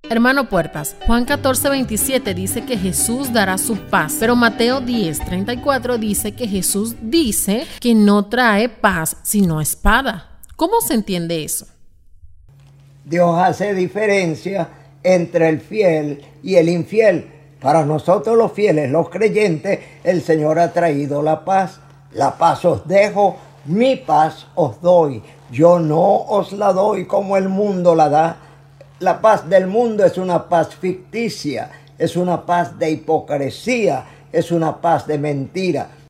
Hermano Puertas, Juan 14:27 dice que Jesús dará su paz, pero Mateo 10:34 dice que Jesús dice que no trae paz sino espada. ¿Cómo se entiende eso? Dios hace diferencia entre el fiel y el infiel. Para nosotros los fieles, los creyentes, el Señor ha traído la paz. La paz os dejo, mi paz os doy. Yo no os la doy como el mundo la da. La paz del mundo es una paz ficticia, es una paz de hipocresía, es una paz de mentira.